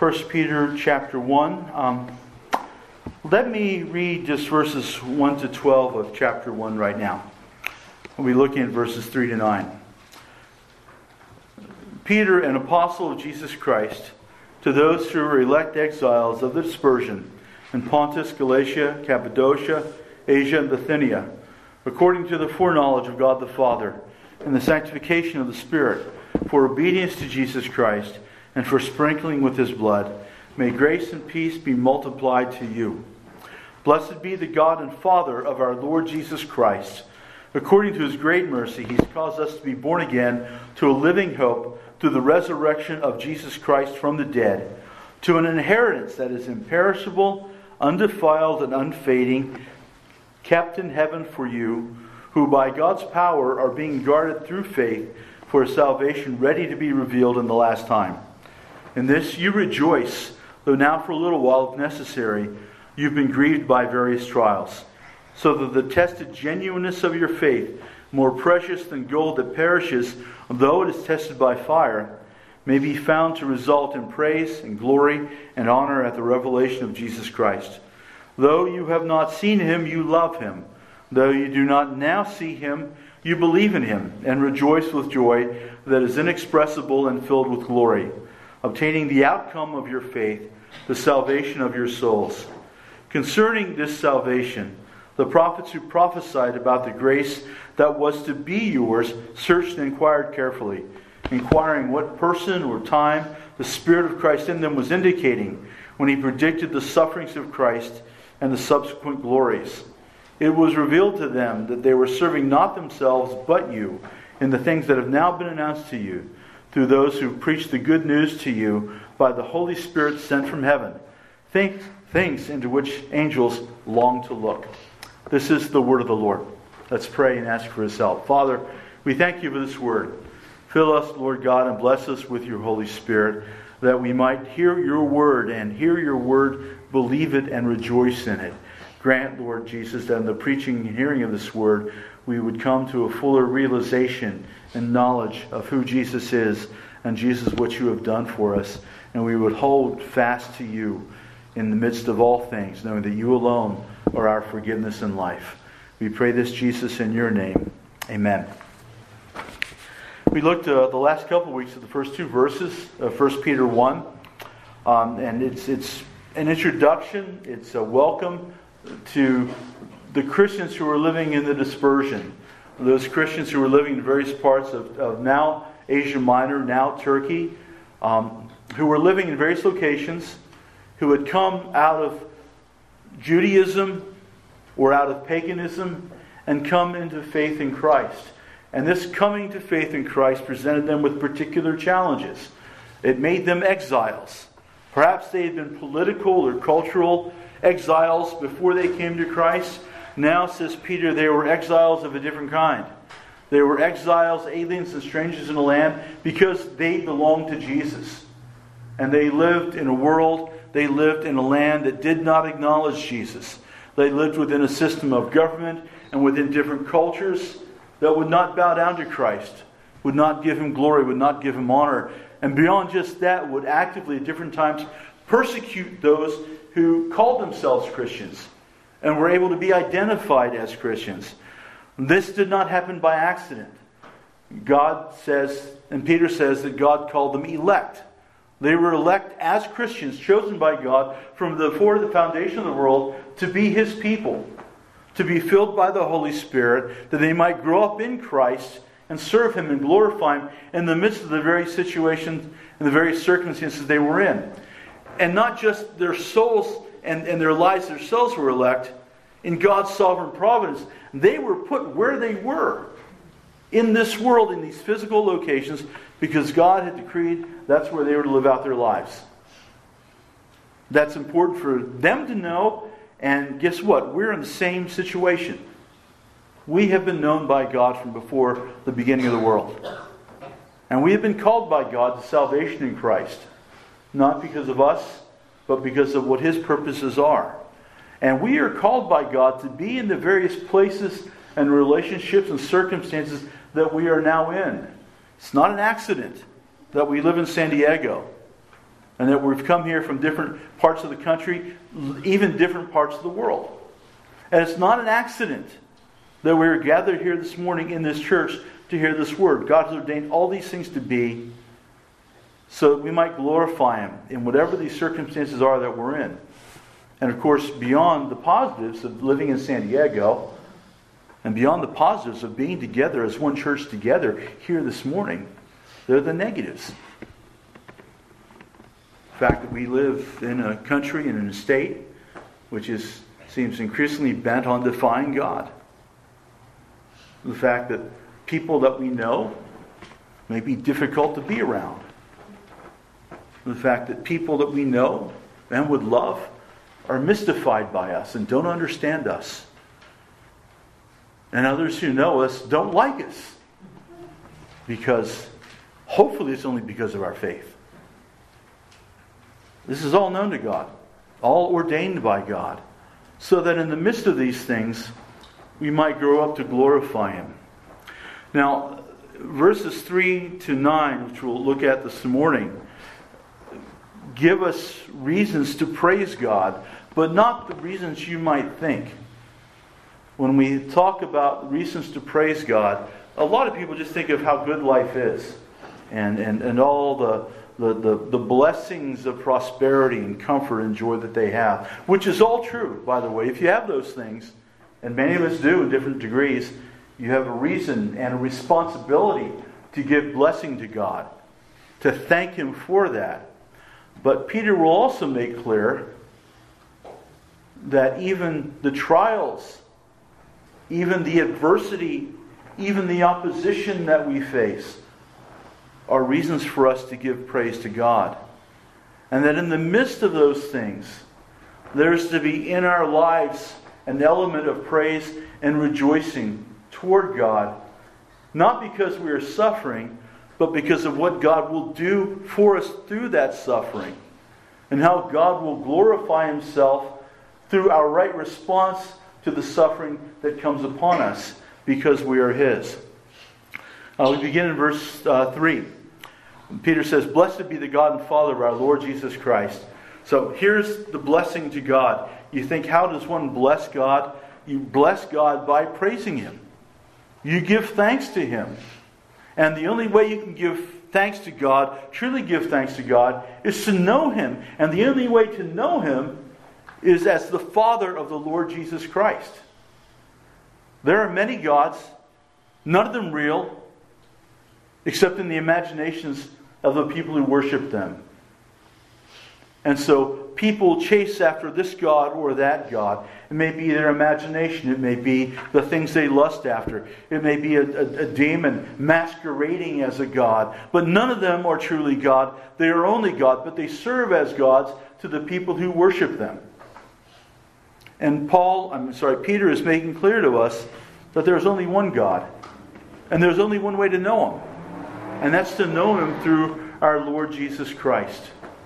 1 Peter chapter 1. Let me read just verses 1 to 12 of chapter 1 right now. We'll be looking at verses 3 to 9. Peter, an apostle of Jesus Christ, to those who are elect exiles of the dispersion in Pontus, Galatia, Cappadocia, Asia, and Bithynia, according to the foreknowledge of God the Father, and the sanctification of the Spirit, for obedience to Jesus Christ, and for sprinkling with His blood, may grace and peace be multiplied to you. Blessed be the God and Father of our Lord Jesus Christ. According to His great mercy, He's caused us to be born again to a living hope through the resurrection of Jesus Christ from the dead, to an inheritance that is imperishable, undefiled, and unfading, kept in heaven for you, who by God's power are being guarded through faith for a salvation ready to be revealed in the last time. In this you rejoice, though now for a little while, if necessary, you've been grieved by various trials, so that the tested genuineness of your faith, more precious than gold that perishes, though it is tested by fire, may be found to result in praise and glory and honor at the revelation of Jesus Christ. Though you have not seen Him, you love Him. Though you do not now see Him, you believe in Him and rejoice with joy that is inexpressible and filled with glory, obtaining the outcome of your faith, the salvation of your souls. Concerning this salvation, the prophets who prophesied about the grace that was to be yours searched and inquired carefully, inquiring what person or time the Spirit of Christ in them was indicating when He predicted the sufferings of Christ and the subsequent glories. It was revealed to them that they were serving not themselves but you in the things that have now been announced to you through those who preach the good news to you by the Holy Spirit sent from heaven, things into which angels long to look. This is the word of the Lord. Let's pray and ask for His help. Father, we thank You for this word. Fill us, Lord God, and bless us with Your Holy Spirit, that we might hear Your word and hear Your word, believe it, and rejoice in it. Grant, Lord Jesus, that in the preaching and hearing of this word, we would come to a fuller realization and knowledge of who Jesus is and Jesus, what You have done for us. And we would hold fast to You in the midst of all things, knowing that You alone are our forgiveness and life. We pray this, Jesus, in Your name. Amen. We looked the last couple of weeks at the first two verses of 1 Peter 1. And it's an introduction. It's a welcome to the Christians who are living in the dispersion. Those Christians who are living in various parts of now Asia Minor, now Turkey, who were living in various locations, who had come out of Judaism or out of paganism and come into faith in Christ. And this coming to faith in Christ presented them with particular challenges. It made them exiles. Perhaps they had been political or cultural exiles before they came to Christ. Now, says Peter, they were exiles of a different kind. They were exiles, aliens, and strangers in a land because they belonged to Jesus. And they lived in a world, they lived in a land that did not acknowledge Jesus. They lived within a system of government and within different cultures that would not bow down to Christ, would not give Him glory, would not give Him honor. And beyond just that, would actively at different times persecute those who called themselves Christians and were able to be identified as Christians. This did not happen by accident. God says, and Peter says, that God called them elect. They were elect as Christians, chosen by God from before the foundation of the world to be His people, to be filled by the Holy Spirit, that they might grow up in Christ and serve Him and glorify Him in the midst of the very situations and the very circumstances they were in. And not just their souls and their lives themselves were elect. In God's sovereign providence, they were put where they were in this world, in these physical locations, because God had decreed that's where they were to live out their lives. That's important for them to know. And guess what? We're in the same situation. We have been known by God from before the beginning of the world. And we have been called by God to salvation in Christ. Not because of us, but because of what His purposes are. And we are called by God to be in the various places and relationships and circumstances that we are now in. It's not an accident that we live in San Diego. And that we've come here from different parts of the country, even different parts of the world. And it's not an accident that we're gathered here this morning in this church to hear this word. God has ordained all these things to be so that we might glorify Him in whatever these circumstances are that we're in. And of course, beyond the positives of living in San Diego, and beyond the positives of being together as one church together here this morning, there are the negatives. The fact that we live in a country and in a state which seems increasingly bent on defying God. The fact that people that we know may be difficult to be around. The fact that people that we know and would love are mystified by us and don't understand us. And others who know us don't like us. Because, hopefully it's only because of our faith. This is all known to God. All ordained by God. So that in the midst of these things, we might grow up to glorify Him. Now, verses 3 to 9, which we'll look at this morning, give us reasons to praise God, but not the reasons you might think. When we talk about reasons to praise God, a lot of people just think of how good life is and all the blessings of prosperity and comfort and joy that they have, which is all true, by the way. If you have those things, and many of us do in different degrees, you have a reason and a responsibility to give blessing to God, to thank Him for that. But Peter will also make clear that even the trials, even the adversity, even the opposition that we face are reasons for us to give praise to God. And that in the midst of those things, there's to be in our lives an element of praise and rejoicing toward God. Not because we are suffering, but because of what God will do for us through that suffering. And how God will glorify Himself through our right response to the suffering that comes upon us because we are His. We begin in verse 3. Peter says, "Blessed be the God and Father of our Lord Jesus Christ." So here's the blessing to God. You think, how does one bless God? You bless God by praising Him. You give thanks to Him. And the only way you can give thanks to God, truly give thanks to God, is to know Him. And the only way to know Him is as the Father of the Lord Jesus Christ. There are many gods, none of them real, except in the imaginations of the people who worship them. And so people chase after this god or that god. It may be their imagination. It may be the things they lust after. It may be a demon masquerading as a god. But none of them are truly God. They are only God, but they serve as gods to the people who worship them. And Peter is making clear to us that there's only one God. And there's only one way to know Him. And that's to know Him through our Lord Jesus Christ.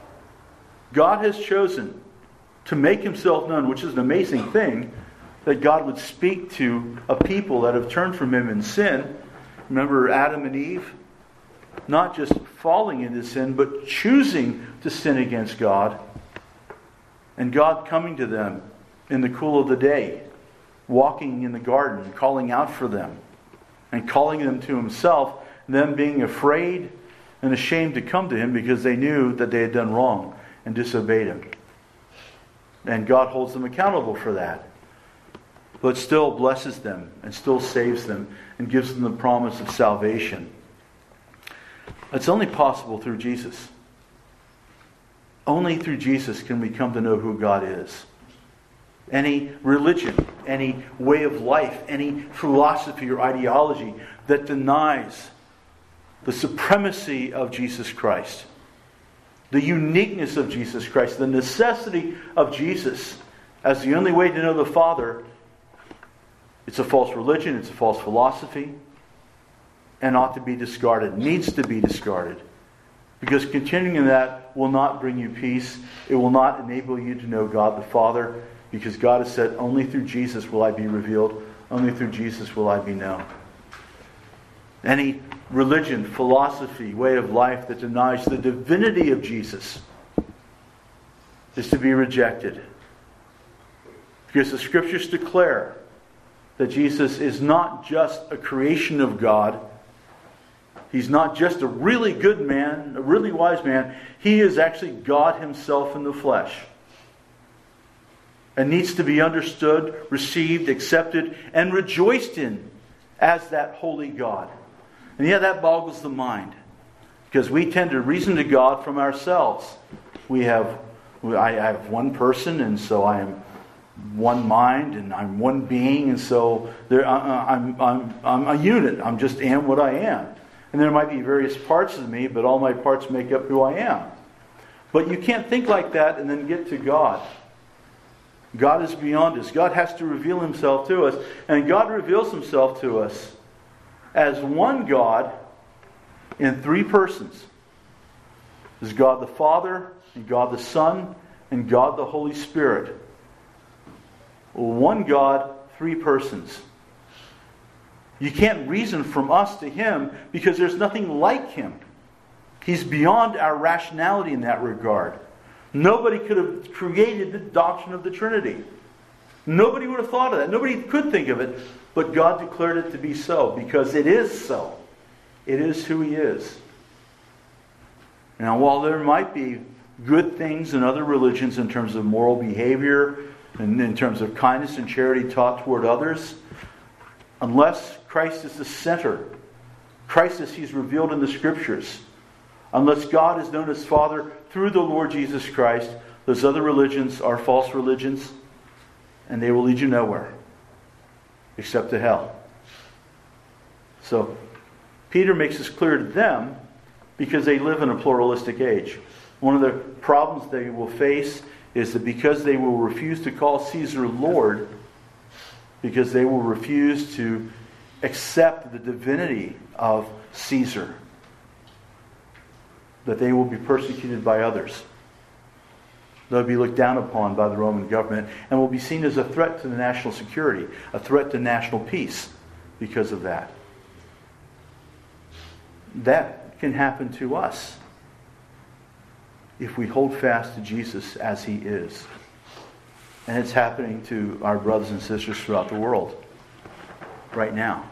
God has chosen to make Himself known, which is an amazing thing, that God would speak to a people that have turned from Him in sin. Remember Adam and Eve? Not just falling into sin, but choosing to sin against God. And God coming to them in the cool of the day, walking in the garden, calling out for them, and calling them to Himself, them being afraid and ashamed to come to Him because they knew that they had done wrong and disobeyed Him. And God holds them accountable for that. But still blesses them and still saves them and gives them the promise of salvation. It's only possible through Jesus. Only through Jesus can we come to know who God is. Any religion, any way of life, any philosophy or ideology that denies the supremacy of Jesus Christ, the uniqueness of Jesus Christ, the necessity of Jesus as the only way to know the Father, it's a false religion, it's a false philosophy, and ought to be discarded, needs to be discarded. Because continuing in that will not bring you peace. It will not enable you to know God the Father, because God has said, only through Jesus will I be revealed, only through Jesus will I be known. Any religion, philosophy, way of life that denies the divinity of Jesus is to be rejected. Because the Scriptures declare that Jesus is not just a creation of God. He's not just a really good man, a really wise man. He is actually God Himself in the flesh. And needs to be understood, received, accepted, and rejoiced in as that holy God. And yeah, that boggles the mind. Because we tend to reason to God from ourselves. I have one person, and so I am one mind, and I'm one being, and so I'm a unit. I'm just am what I am. And there might be various parts of me, but all my parts make up who I am. But you can't think like that and then get to God. God is beyond us. God has to reveal Himself to us. And God reveals Himself to us as one God in three persons. There's God the Father, and God the Son, and God the Holy Spirit. One God, three persons. You can't reason from us to Him because there's nothing like Him. He's beyond our rationality in that regard. Nobody could have created the doctrine of the Trinity. Nobody would have thought of that. Nobody could think of it. But God declared it to be so because it is so. It is who He is. Now, while there might be good things in other religions in terms of moral behavior and in terms of kindness and charity taught toward others, unless Christ is the center, Christ as He's revealed in the Scriptures, unless God is known as Father through the Lord Jesus Christ, those other religions are false religions, and they will lead you nowhere except to hell. So, Peter makes this clear to them because they live in a pluralistic age. One of the problems they will face is that because they will refuse to call Caesar Lord, because they will refuse to accept the divinity of Caesar, that they will be persecuted by others. They'll be looked down upon by the Roman government and will be seen as a threat to the national security, a threat to national peace because of that. That can happen to us if we hold fast to Jesus as He is. And it's happening to our brothers and sisters throughout the world right now.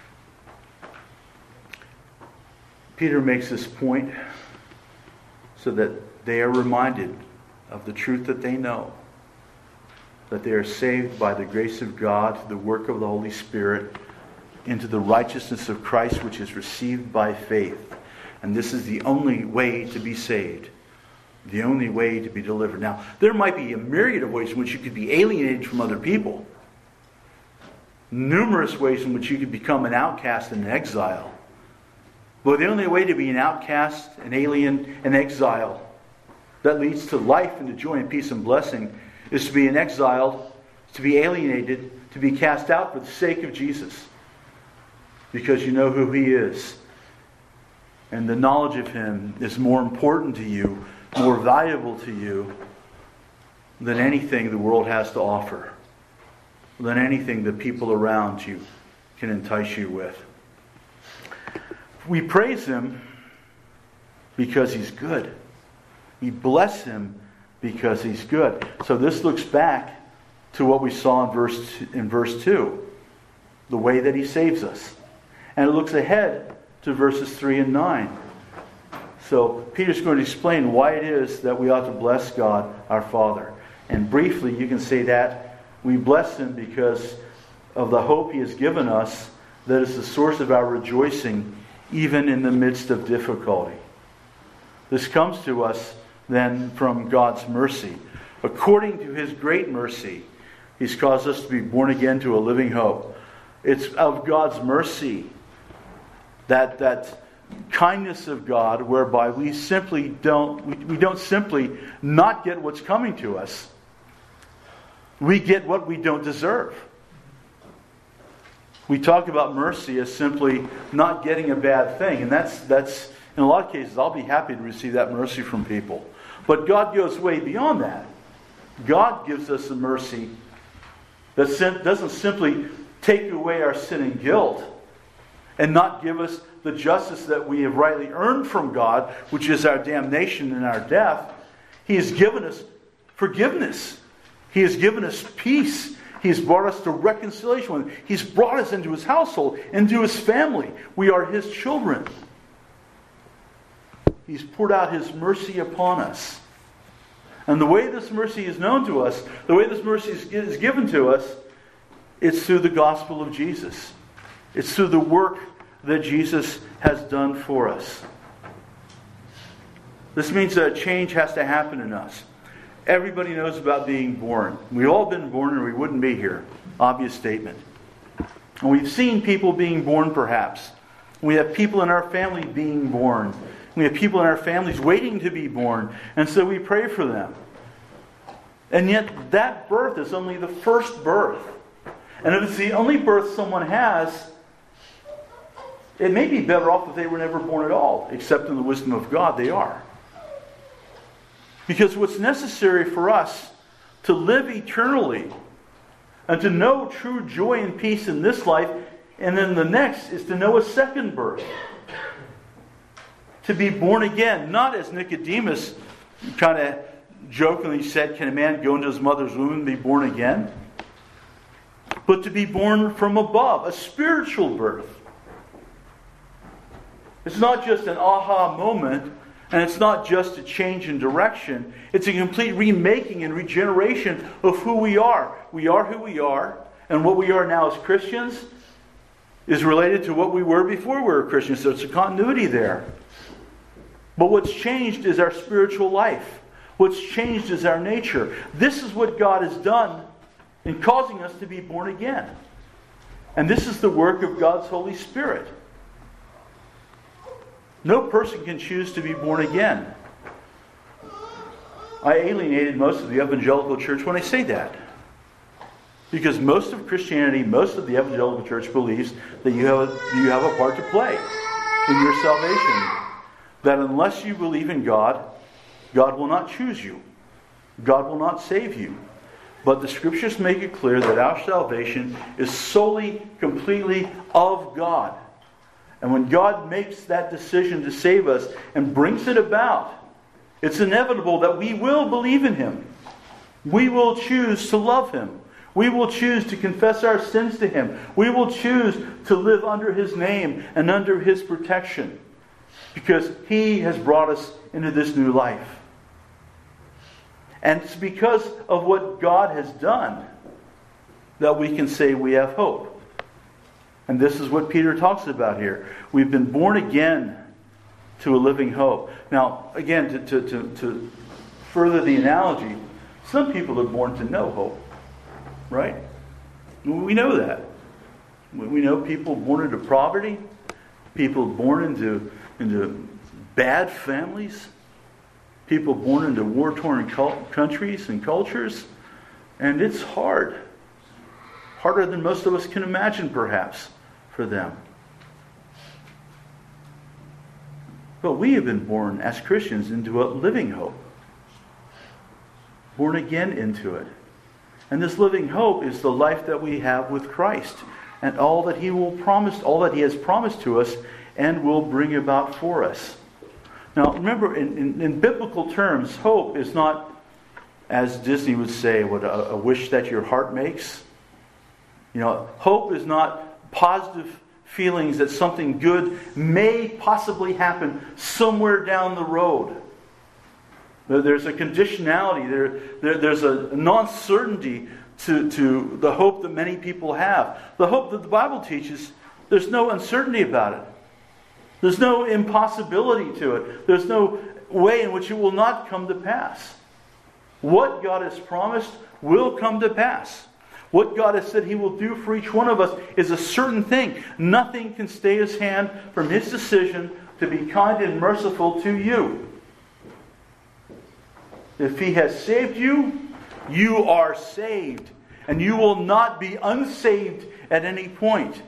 Peter makes this point so that they are reminded of the truth that they know, that they are saved by the grace of God, the work of the Holy Spirit, into the righteousness of Christ, which is received by faith. And this is the only way to be saved, the only way to be delivered. Now, there might be a myriad of ways in which you could be alienated from other people, numerous ways in which you could become an outcast and an exile. But the only way to be an outcast, an alien, an exile, that leads to life and to joy and peace and blessing, is to be an exile, to be alienated, to be cast out for the sake of Jesus. Because you know who He is. And the knowledge of Him is more important to you, more valuable to you, than anything the world has to offer, than anything the people around you can entice you with. We praise Him because He's good. We bless Him because He's good. So this looks back to what we saw in verse 2, the way that He saves us. And it looks ahead to verses 3 and 9. So Peter's going to explain why it is that we ought to bless God, our Father. And briefly, you can say that we bless Him because of the hope He has given us that is the source of our rejoicing even in the midst of difficulty. This comes to us then from God's mercy. According to His great mercy, He's caused us to be born again to a living hope. It's of God's mercy, that kindness of God, whereby we don't simply not get what's coming to us. We get what we don't deserve. We talk about mercy as simply not getting a bad thing, and that's in a lot of cases I'll be happy to receive that mercy from people. But God goes way beyond that. God gives us a mercy that doesn't simply take away our sin and guilt and not give us the justice that we have rightly earned from God, which is our damnation and our death. He has given us forgiveness. He has given us peace. He has brought us to reconciliation with Him. He's brought us into His household, into His family. We are His children. He's poured out His mercy upon us. And the way this mercy is known to us, the way this mercy is given to us, it's through the gospel of Jesus. It's through the work that Jesus has done for us. This means that a change has to happen in us. Everybody knows about being born. We've all been born or we wouldn't be here. Obvious statement. And we've seen people being born perhaps. We have people in our family being born. We have people in our families waiting to be born. And so we pray for them. And yet that birth is only the first birth. And if it's the only birth someone has, it may be better off if they were never born at all. Except in the wisdom of God, they are. Because what's necessary for us to live eternally and to know true joy and peace in this life and then the next is to know a second birth. To be born again. Not as Nicodemus kind of jokingly said, can a man go into his mother's womb and be born again? But to be born from above. A spiritual birth. It's not just an aha moment. And it's not just a change in direction. It's a complete remaking and regeneration of who we are. We are who we are. And what we are now as Christians is related to what we were before we were Christians. So it's a continuity there. But what's changed is our spiritual life. What's changed is our nature. This is what God has done in causing us to be born again. And this is the work of God's Holy Spirit. No person can choose to be born again. I alienated most of the evangelical church when I say that. Because most of Christianity, most of the evangelical church believes that you have a part to play in your salvation. That unless you believe in God, God will not choose you. God will not save you. But the Scriptures make it clear that our salvation is solely, completely of God. And when God makes that decision to save us and brings it about, it's inevitable that we will believe in Him. We will choose to love Him. We will choose to confess our sins to Him. We will choose to live under His name and under His protection. Because He has brought us into this new life. And it's because of what God has done that we can say we have hope. And this is what Peter talks about here. We've been born again to a living hope. Now, again, to further the analogy, some people are born to no hope. Right? We know that. We know people born into poverty, people born into bad families, people born into war-torn countries and cultures. And it's hard. Harder than most of us can imagine, perhaps, for them. But we have been born as Christians into a living hope. Born again into it. And this living hope is the life that we have with Christ. And all that He has promised to us and will bring about for us. Now remember, in biblical terms, hope is not, as Disney would say, what a wish that your heart makes. Hope is not positive feelings that something good may possibly happen somewhere down the road. There's a conditionality. There's a non-certainty to the hope that many people have. The hope that the Bible teaches, there's no uncertainty about it. There's no impossibility to it. There's no way in which it will not come to pass. What God has promised will come to pass. What God has said He will do for each one of us is a certain thing. Nothing can stay His hand from His decision to be kind and merciful to you. If He has saved you, you are saved. And you will not be unsaved at any point.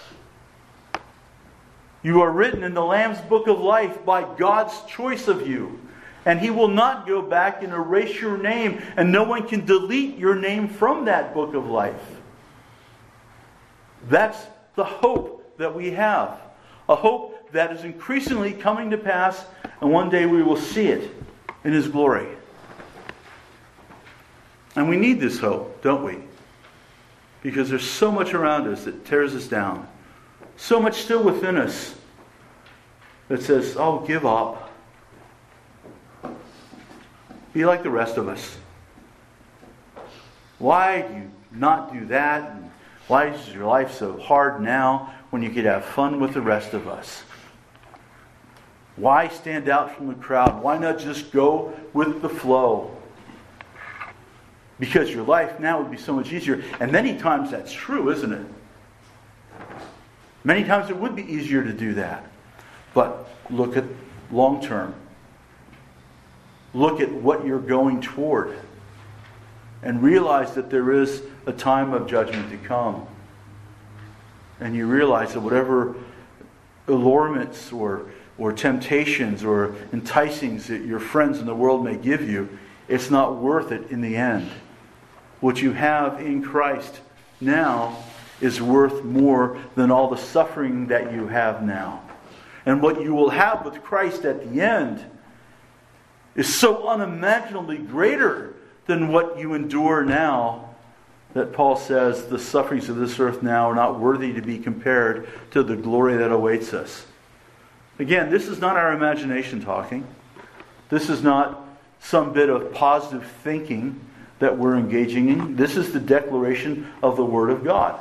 You are written in the Lamb's Book of Life by God's choice of you. And He will not go back and erase your name. And no one can delete your name from that book of life. That's the hope that we have. A hope that is increasingly coming to pass. And one day we will see it in His glory. And we need this hope, don't we? Because there's so much around us that tears us down. So much still within us that says, oh, give up. Be like the rest of us. Why do you not do that? And why is your life so hard now when you could have fun with the rest of us? Why stand out from the crowd? Why not just go with the flow? Because your life now would be so much easier. And many times that's true, isn't it? Many times it would be easier to do that. But look at long term. Look at what you're going toward. And realize that there is a time of judgment to come. And you realize that whatever allurements or temptations or enticings that your friends in the world may give you, it's not worth it in the end. What you have in Christ now is worth more than all the suffering that you have now. And what you will have with Christ at the end is so unimaginably greater than what you endure now, that Paul says the sufferings of this earth now are not worthy to be compared to the glory that awaits us. Again, this is not our imagination talking. This is not some bit of positive thinking that we're engaging in. This is the declaration of the Word of God.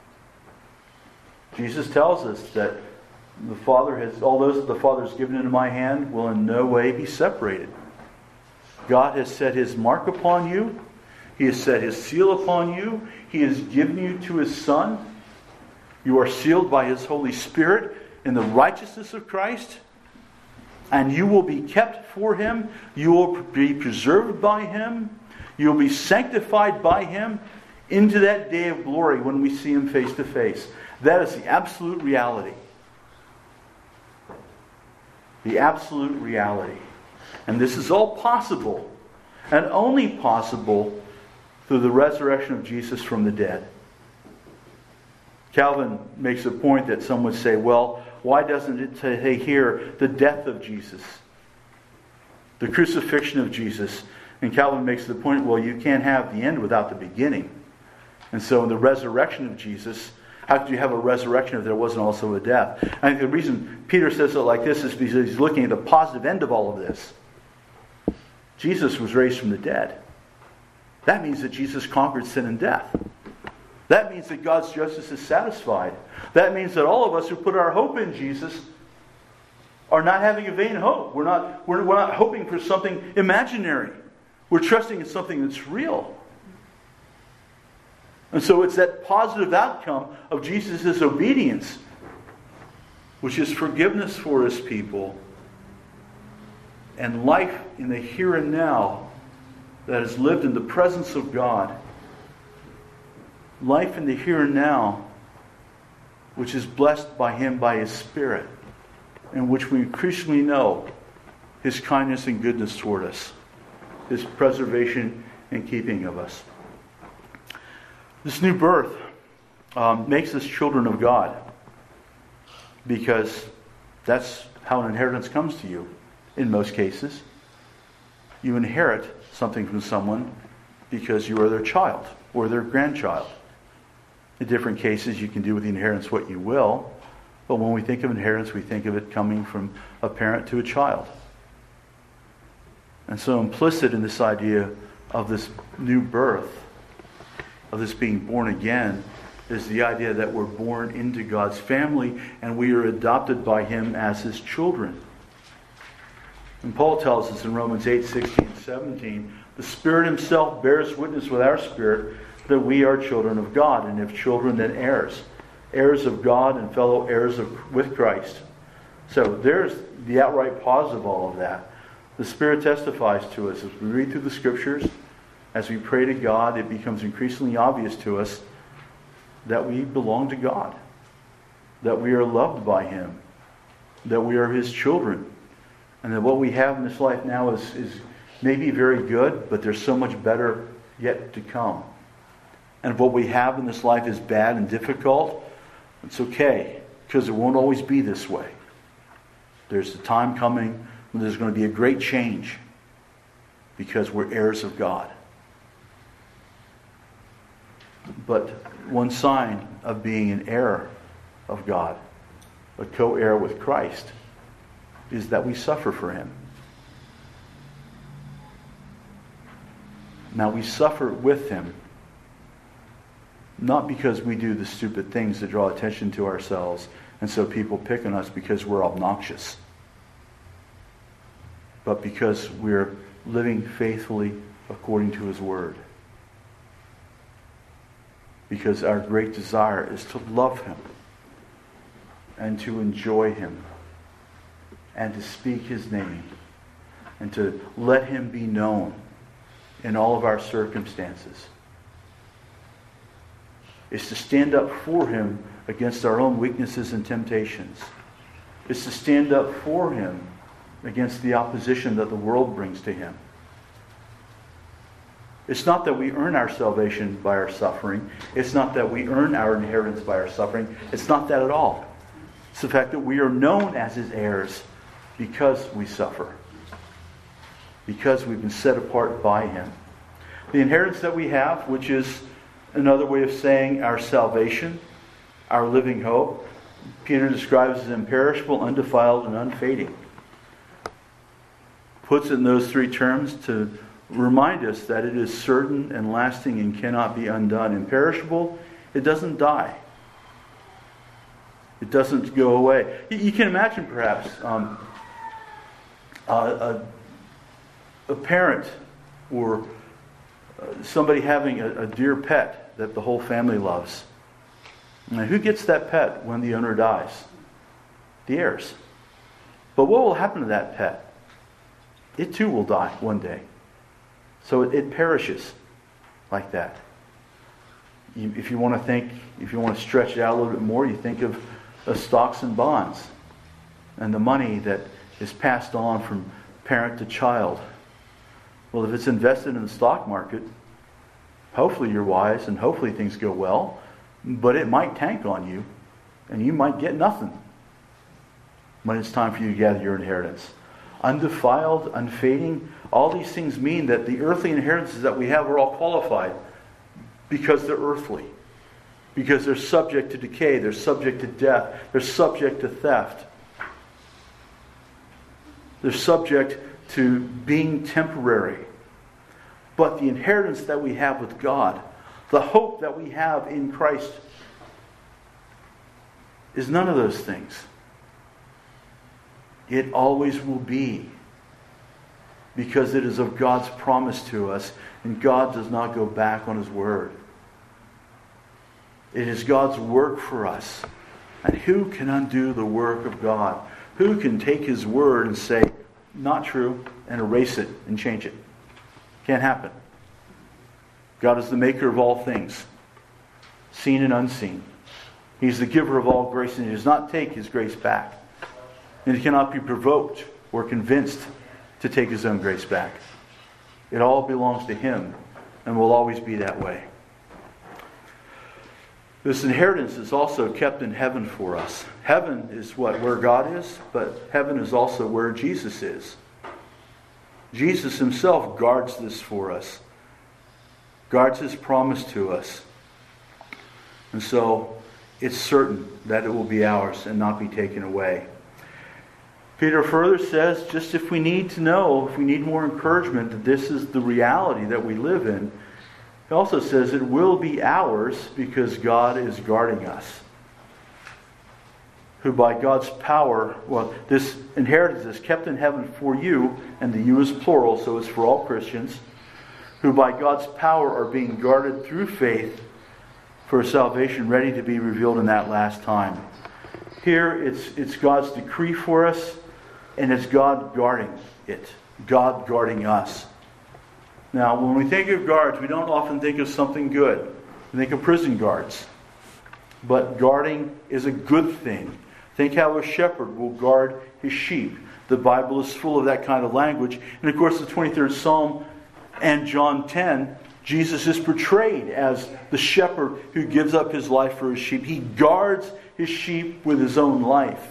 Jesus tells us that the Father has, all those that the Father has given into my hand will in no way be separated. God has set His mark upon you. He has set His seal upon you. He has given you to His Son. You are sealed by His Holy Spirit in the righteousness of Christ. And you will be kept for Him. You will be preserved by Him. You will be sanctified by Him into that day of glory when we see Him face to face. That is the absolute reality. The absolute reality. And this is all possible, and only possible through the resurrection of Jesus from the dead. Calvin makes a point that some would say, well, why doesn't it say here the death of Jesus? The crucifixion of Jesus. And Calvin makes the point, well, you can't have the end without the beginning. And so in the resurrection of Jesus, how could you have a resurrection if there wasn't also a death? I think the reason Peter says it like this is because he's looking at the positive end of all of this. Jesus was raised from the dead. That means that Jesus conquered sin and death. That means that God's justice is satisfied. That means that all of us who put our hope in Jesus are not having a vain hope. We're not hoping for something imaginary. We're trusting in something that's real. And so it's that positive outcome of Jesus' obedience, which is forgiveness for His people and life in the here and now that is lived in the presence of God. Life in the here and now, which is blessed by Him by His Spirit, in which we increasingly know His kindness and goodness toward us, His preservation and keeping of us. This new birth makes us children of God, because that's how an inheritance comes to you in most cases. You inherit something from someone because you are their child or their grandchild. In different cases, you can do with the inheritance what you will, but when we think of inheritance, we think of it coming from a parent to a child. And so implicit in this idea of this new birth, of this being born again, is the idea that we're born into God's family and we are adopted by Him as His children. And Paul tells us in Romans 8:16-17, the Spirit Himself bears witness with our spirit that we are children of God, and if children, then heirs. Heirs of God and fellow heirs with Christ. So there's the outright positive of all of that. The Spirit testifies to us as we read through the Scriptures, as we pray to God. It becomes increasingly obvious to us that we belong to God, that we are loved by Him, that we are His children, and that what we have in this life now is maybe very good, but there's so much better yet to come. And if what we have in this life is bad and difficult, it's okay, because it won't always be this way. There's a time coming when there's going to be a great change, because we're heirs of God. But one sign of being an heir of God, a co-heir with Christ, is that we suffer for Him. Now we suffer with Him, not because we do the stupid things that draw attention to ourselves, and so people pick on us because we're obnoxious, but because we're living faithfully according to His Word. Because our great desire is to love Him and to enjoy Him and to speak His name and to let Him be known in all of our circumstances. It's to stand up for Him against our own weaknesses and temptations. It's to stand up for Him against the opposition that the world brings to Him. It's not that we earn our salvation by our suffering. It's not that we earn our inheritance by our suffering. It's not that at all. It's the fact that we are known as His heirs because we suffer. Because we've been set apart by Him. The inheritance that we have, which is another way of saying our salvation, our living hope, Peter describes as imperishable, undefiled, and unfading. Puts it in those three terms to remind us that it is certain and lasting and cannot be undone. Imperishable, it doesn't die. It doesn't go away. You can imagine perhaps a parent or somebody having a dear pet that the whole family loves. Now, who gets that pet when the owner dies? The heirs. But what will happen to that pet? It too will die one day. So it perishes like that. If you want to stretch it out a little bit more, you think of stocks and bonds and the money that is passed on from parent to child. Well, if it's invested in the stock market, hopefully you're wise and hopefully things go well, but it might tank on you and you might get nothing when it's time for you to gather your inheritance. Undefiled, unfading, all these things mean that the earthly inheritances that we have are all qualified because they're earthly. Because they're subject to decay, they're subject to death, they're subject to theft. They're subject to being temporary. But the inheritance that we have with God, the hope that we have in Christ, is none of those things. It always will be. Because it is of God's promise to us, and God does not go back on His word. It is God's work for us. And who can undo the work of God? Who can take His word and say, not true, and erase it and change it? Can't happen. God is the maker of all things, seen and unseen. He's the giver of all grace, and He does not take His grace back. And He cannot be provoked or convinced to take His own grace back. It all belongs to Him and will always be that way. This inheritance is also kept in heaven for us. Heaven is where God is, but heaven is also where Jesus is. Jesus Himself guards this for us. Guards His promise to us. And so it's certain that it will be ours and not be taken away. Peter further says, just if we need to know, if we need more encouragement that this is the reality that we live in, he also says it will be ours because God is guarding us. Who by God's power, this inheritance is kept in heaven for you, and the you is plural, so it's for all Christians, who by God's power are being guarded through faith for salvation ready to be revealed in that last time. Here it's God's decree for us, and it's God guarding it. God guarding us. Now, when we think of guards, we don't often think of something good. We think of prison guards. But guarding is a good thing. Think how a shepherd will guard his sheep. The Bible is full of that kind of language. And of course, the 23rd Psalm and John 10, Jesus is portrayed as the shepherd who gives up his life for his sheep. He guards his sheep with his own life.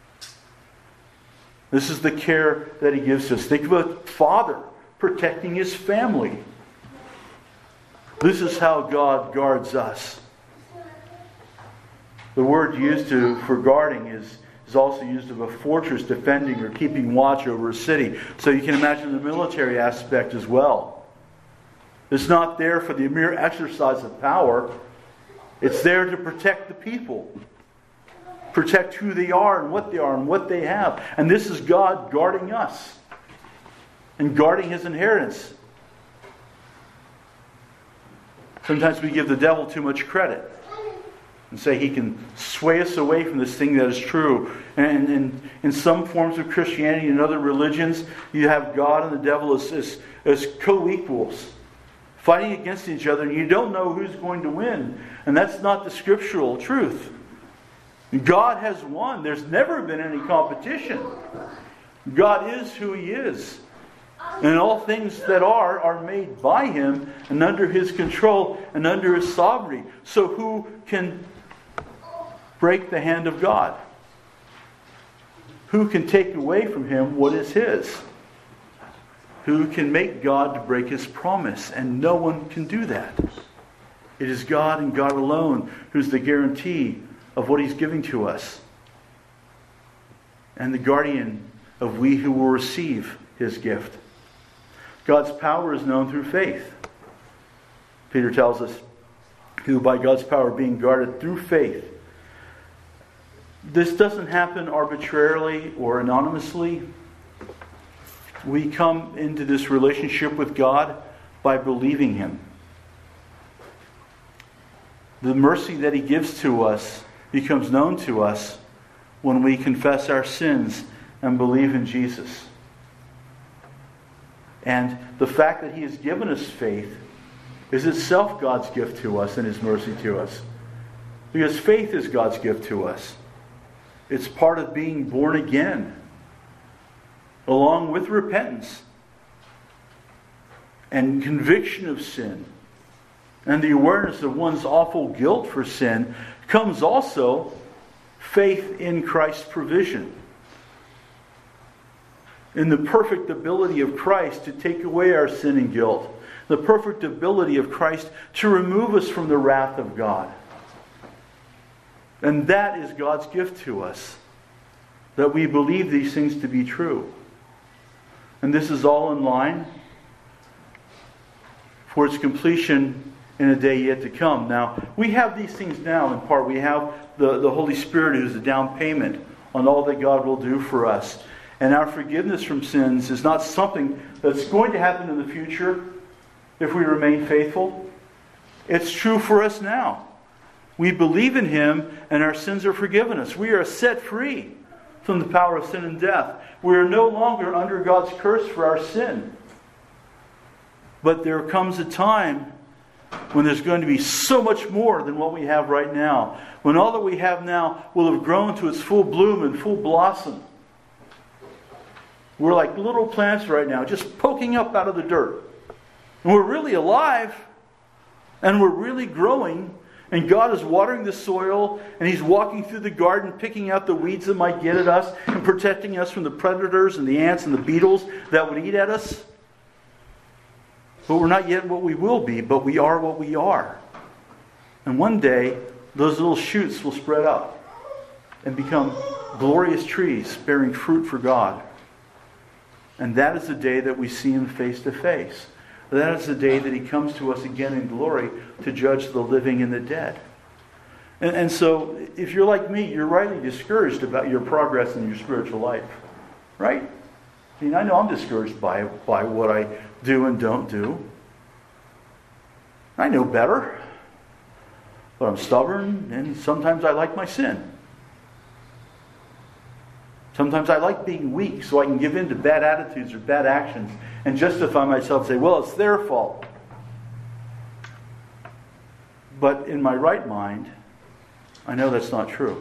This is the care that He gives us. Think of a father protecting his family. This is how God guards us. The word used for guarding is also used of a fortress defending or keeping watch over a city. So you can imagine the military aspect as well. It's not there for the mere exercise of power. It's there to protect the people. Protect who they are and what they have. And this is God guarding us and guarding His inheritance. Sometimes we give the devil too much credit and say he can sway us away from this thing that is true. And in some forms of Christianity and other religions, you have God and the devil as co-equals, fighting against each other, and you don't know who's going to win. And that's not the scriptural truth. God has won. There's never been any competition. God is who He is. And all things that are made by Him and under His control and under His sovereignty. So who can break the hand of God? Who can take away from Him what is His? Who can make God to break His promise? And no one can do that. It is God and God alone who's the guarantee of what He's giving to us. And the guardian of we who will receive His gift. God's power is known through faith. Peter tells us, who by God's power being guarded through faith. This doesn't happen arbitrarily or anonymously. We come into this relationship with God by believing Him. The mercy that He gives to us becomes known to us when we confess our sins and believe in Jesus. And the fact that He has given us faith is itself God's gift to us and His mercy to us. Because faith is God's gift to us. It's part of being born again, along with repentance and conviction of sin and the awareness of one's awful guilt for sin, comes also faith in Christ's provision. In the perfect ability of Christ to take away our sin and guilt. The perfect ability of Christ to remove us from the wrath of God. And that is God's gift to us. That we believe these things to be true. And this is all in line for its completion in a day yet to come. Now, we have these things now in part. We have the Holy Spirit who is a down payment on all that God will do for us. And our forgiveness from sins is not something that's going to happen in the future if we remain faithful. It's true for us now. We believe in Him and our sins are forgiven us. We are set free from the power of sin and death. We are no longer under God's curse for our sin. But there comes a time when there's going to be so much more than what we have right now. When all that we have now will have grown to its full bloom and full blossom. We're like little plants right now, just poking up out of the dirt. And we're really alive. And we're really growing. And God is watering the soil. And He's walking through the garden, picking out the weeds that might get at us. And protecting us from the predators and the ants and the beetles that would eat at us. But we're not yet what we will be. But we are what we are. And one day, those little shoots will spread up. And become glorious trees bearing fruit for God. And that is the day that we see Him face to face. That is the day that He comes to us again in glory to judge the living and the dead. And so, if you're like me, you're rightly discouraged about your progress in your spiritual life. Right? I mean, I know I'm discouraged by what I do and don't do. I know better. But I'm stubborn, and sometimes I like my sin. Sometimes I like being weak so I can give in to bad attitudes or bad actions and justify myself and say, well, it's their fault. But in my right mind, I know that's not true.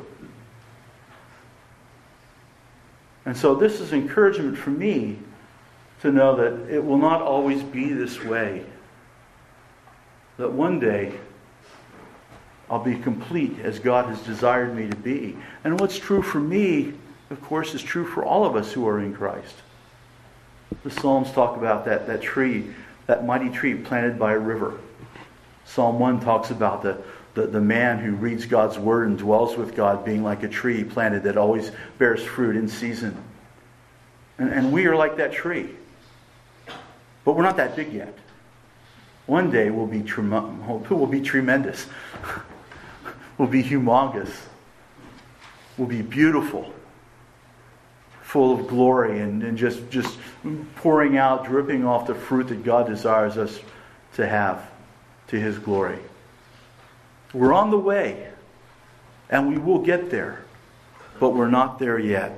And so this is encouragement for me to know that it will not always be this way. That one day I'll be complete as God has desired me to be. And what's true for me, of course, is true for all of us who are in Christ. The Psalms talk about that tree, that mighty tree planted by a river. Psalm 1 talks about the man who reads God's word and dwells with God being like a tree planted that always bears fruit in season. And we are like that tree. But we're not that big yet. One day we'll be tremendous. We'll be humongous. We'll be beautiful. Full of glory and just pouring out, dripping off the fruit that God desires us to have to His glory. We're on the way, and we will get there, but we're not there yet.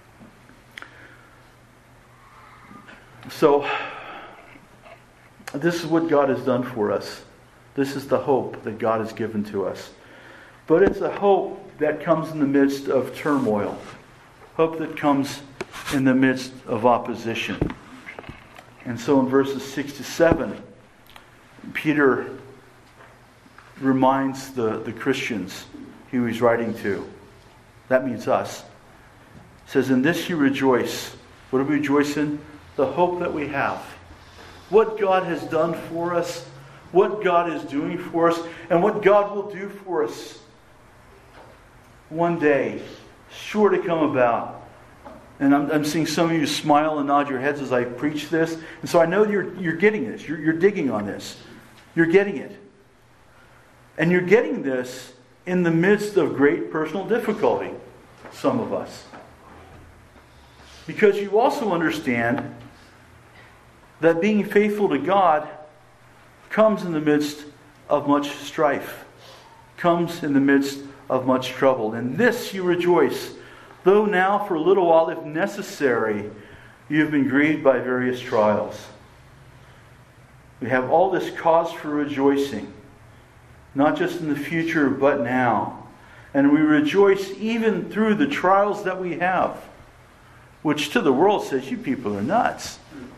So, this is what God has done for us. This is the hope that God has given to us. But it's a hope that comes in the midst of turmoil. Hope that comes in the midst of opposition. And so in verses 6 to 7, Peter reminds the Christians who he's writing to. That means us. He says, "In this you rejoice." What do we rejoice in? The hope that we have. What God has done for us, what God is doing for us, and what God will do for us one day, sure to come about. And I'm seeing some of you smile and nod your heads as I preach this. And so I know you're getting this. You're digging on this. You're getting it. And you're getting this in the midst of great personal difficulty, some of us. Because you also understand that being faithful to God comes in the midst of much strife, comes in the midst of much trouble. In this you rejoice, though now for a little while, if necessary, you have been grieved by various trials. We have all this cause for rejoicing, not just in the future, but now. And we rejoice even through the trials that we have, which to the world says, you people are nuts.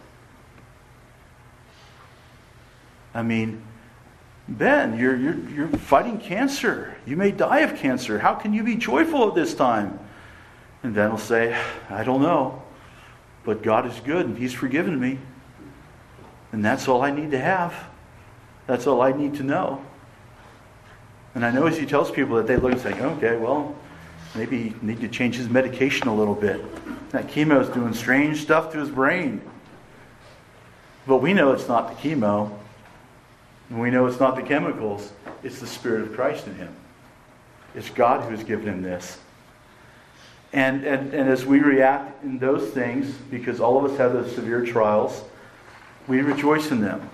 I mean, Ben, you're fighting cancer. You may die of cancer. How can you be joyful at this time? And Ben will say, I don't know. But God is good and He's forgiven me. And that's all I need to have. That's all I need to know. And I know as he tells people that, they look and say, okay, well, maybe he need to change his medication a little bit. That chemo is doing strange stuff to his brain. But we know it's not the chemo. And we know it's not the chemicals. It's the Spirit of Christ in him. It's God who has given him this. And as we react in those things, because all of us have those severe trials, we rejoice in them.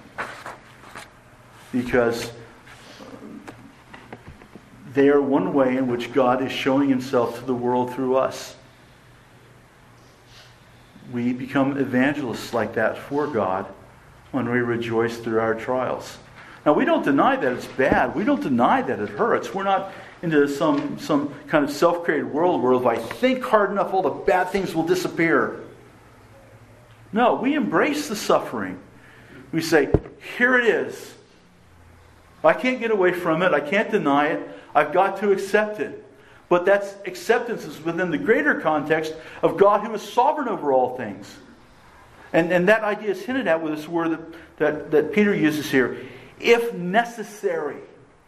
Because they are one way in which God is showing Himself to the world through us. We become evangelists like that for God when we rejoice through our trials. Now, we don't deny that it's bad. We don't deny that it hurts. We're not into some kind of self-created world where if I think hard enough, all the bad things will disappear. No, we embrace the suffering. We say, here it is. I can't get away from it. I can't deny it. I've got to accept it. But that acceptance is within the greater context of God who is sovereign over all things. And that idea is hinted at with this word that Peter uses here. If necessary.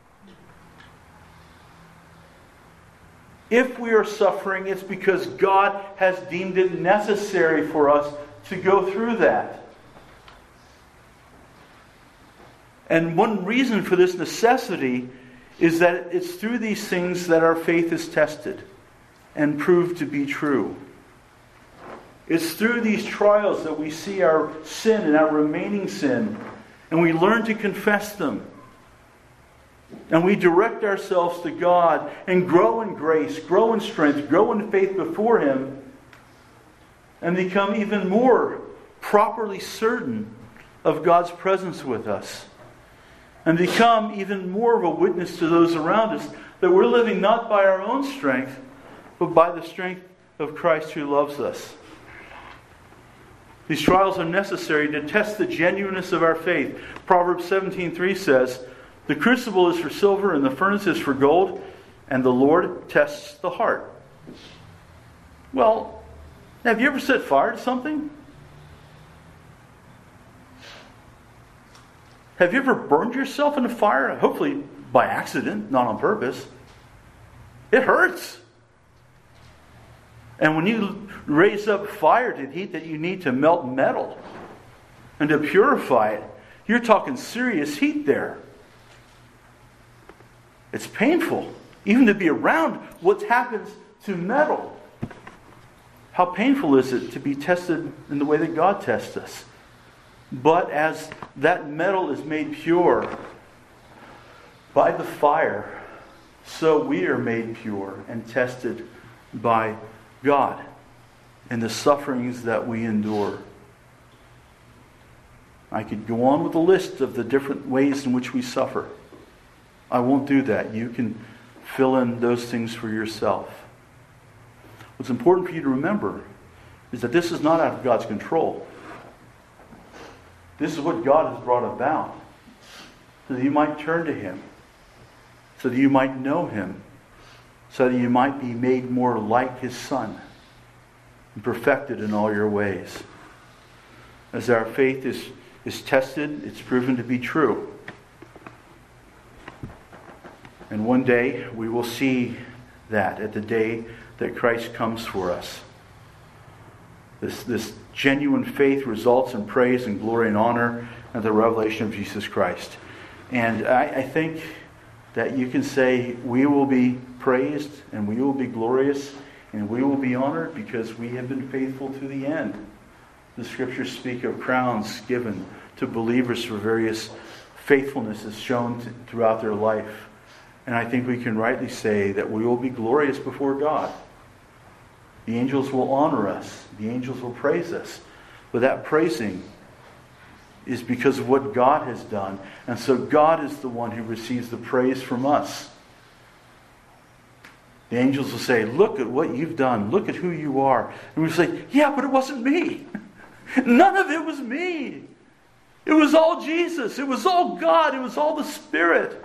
If we are suffering, it's because God has deemed it necessary for us to go through that. And one reason for this necessity is that it's through these things that our faith is tested and proved to be true. It's through these trials that we see our sin and our remaining sin, and we learn to confess them. And we direct ourselves to God and grow in grace, grow in strength, grow in faith before Him, and become even more properly certain of God's presence with us. And become even more of a witness to those around us that we're living not by our own strength, but by the strength of Christ who loves us. These trials are necessary to test the genuineness of our faith. Proverbs 17:3 says, "The crucible is for silver and the furnace is for gold, and the Lord tests the heart." Well, have you ever set fire to something? Have you ever burned yourself in a fire? Hopefully by accident, not on purpose. It hurts. And when you raise up fire to the heat that you need to melt metal and to purify it, you're talking serious heat there. It's painful, even to be around what happens to metal. How painful is it to be tested in the way that God tests us? But as that metal is made pure by the fire, so we are made pure and tested by God in the sufferings that we endure. I could go on with a list of the different ways in which we suffer. I won't do that. You can fill in those things for yourself. What's important for you to remember is that this is not out of God's control. This is what God has brought about, so that you might turn to Him, so that you might know Him, so that you might be made more like His Son and perfected in all your ways. As our faith is tested, it's proven to be true. And one day we will see that at the day that Christ comes for us. This genuine faith results in praise and glory and honor at the revelation of Jesus Christ. And I think that you can say we will be praised and we will be glorious and we will be honored because we have been faithful to the end. The Scriptures speak of crowns given to believers for various faithfulnesses shown throughout their life. And I think we can rightly say that we will be glorious before God. The angels will honor us. The angels will praise us. But that praising is because of what God has done. And so God is the one who receives the praise from us. The angels will say, look at what you've done. Look at who you are. And we say, yeah, but it wasn't me. None of it was me. It was all Jesus. It was all God. It was all the Spirit.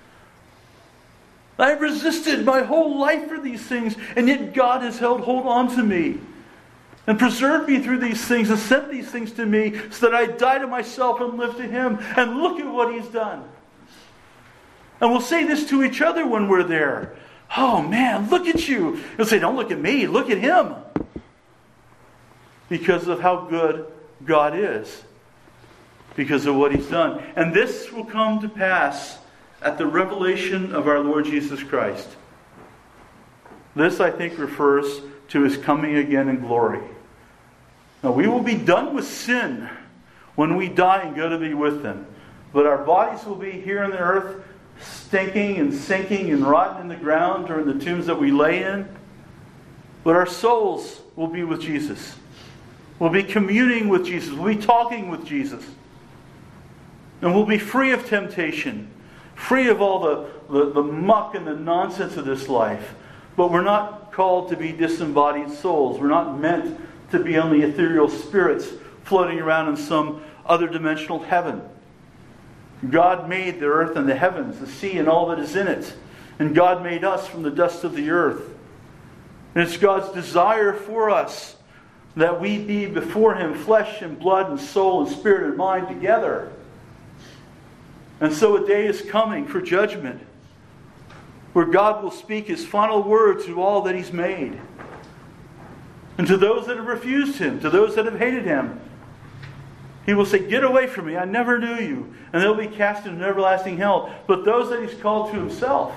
I've resisted my whole life for these things, and yet God has held hold on to me and preserved me through these things and sent these things to me so that I die to myself and live to Him. And look at what He's done. And we'll say this to each other when we're there. Oh man, look at you. He'll say, don't look at me, look at Him. Because of how good God is. Because of what He's done. And this will come to pass at the revelation of our Lord Jesus Christ. This, I think, refers to His coming again in glory. Now, we will be done with sin when we die and go to be with Him. But our bodies will be here on the earth, stinking and sinking and rotting in the ground or in the tombs that we lay in. But our souls will be with Jesus. We'll be communing with Jesus. We'll be talking with Jesus. And we'll be free of temptation. Free of all the muck and the nonsense of this life. But we're not called to be disembodied souls. We're not meant to be only ethereal spirits floating around in some other dimensional heaven. God made the earth and the heavens, the sea and all that is in it. And God made us from the dust of the earth. And it's God's desire for us that we be before Him flesh and blood and soul and spirit and mind together. And so a day is coming for judgment where God will speak His final word to all that He's made. And to those that have refused Him, to those that have hated Him, He will say, get away from me, I never knew you. And they'll be cast into everlasting hell. But those that He's called to Himself,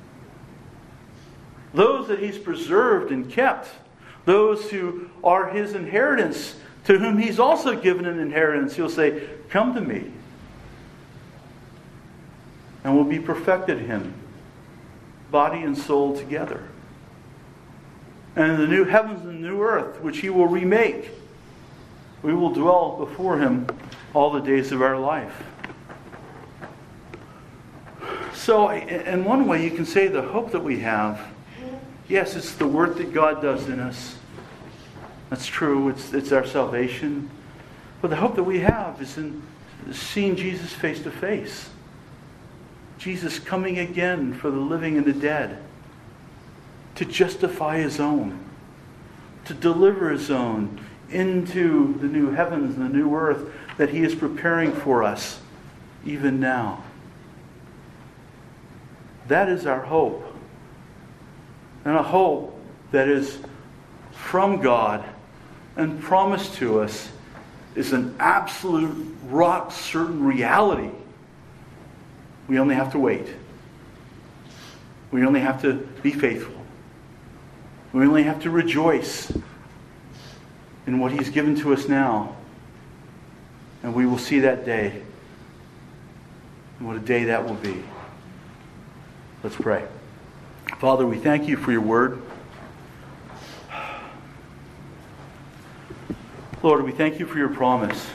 those that He's preserved and kept, those who are His inheritance, to whom He's also given an inheritance, He'll say, come to me. And will be perfected in Him, body and soul together. And in the new heavens and the new earth, which He will remake, we will dwell before Him all the days of our life. So, in one way, you can say the hope that we have, yes, it's the work that God does in us. That's true. It's our salvation. But the hope that we have is in seeing Jesus face to face. Jesus coming again for the living and the dead. To justify His own. To deliver His own into the new heavens and the new earth that He is preparing for us. even now. That is our hope. And a hope that is from God and promised to us is an absolute rock certain reality. We only have to wait. We only have to be faithful. We only have to rejoice in what He's given to us now. And we will see that day. And what a day that will be. Let's pray. Father, we thank You for Your word. Lord, we thank You for Your promise.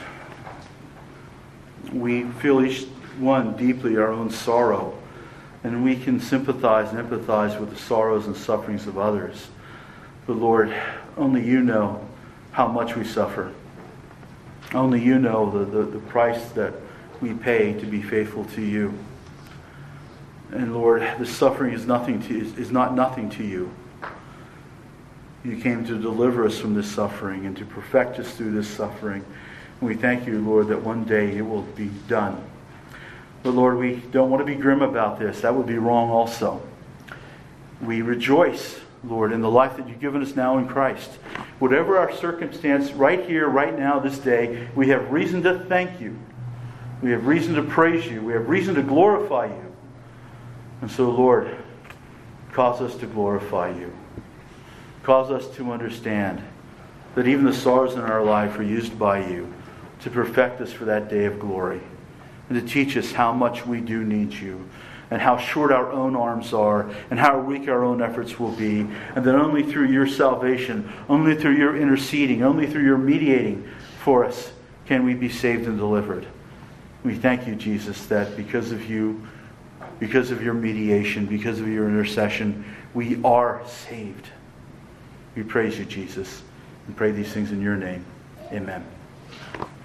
We feel each one deeply our own sorrow, and we can sympathize and empathize with the sorrows and sufferings of others. But Lord, only You know how much we suffer. Only You know the price that we pay to be faithful to You. And Lord, the suffering is not nothing to You. You came to deliver us from this suffering and to perfect us through this suffering. And we thank You, Lord, that one day it will be done. But Lord, we don't want to be grim about this. That would be wrong also. We rejoice, Lord, in the life that You've given us now in Christ. Whatever our circumstance, right here, right now, this day, we have reason to thank You. We have reason to praise You. We have reason to glorify You. And so, Lord, cause us to glorify You. Cause us to understand that even the sorrows in our life are used by You to perfect us for that day of glory. And to teach us how much we do need You, and how short our own arms are, and how weak our own efforts will be, and that only through Your salvation, only through Your interceding, only through Your mediating for us can we be saved and delivered. We thank You, Jesus, that because of You, because of Your mediation, because of Your intercession, we are saved. We praise You, Jesus, and pray these things in Your name. Amen.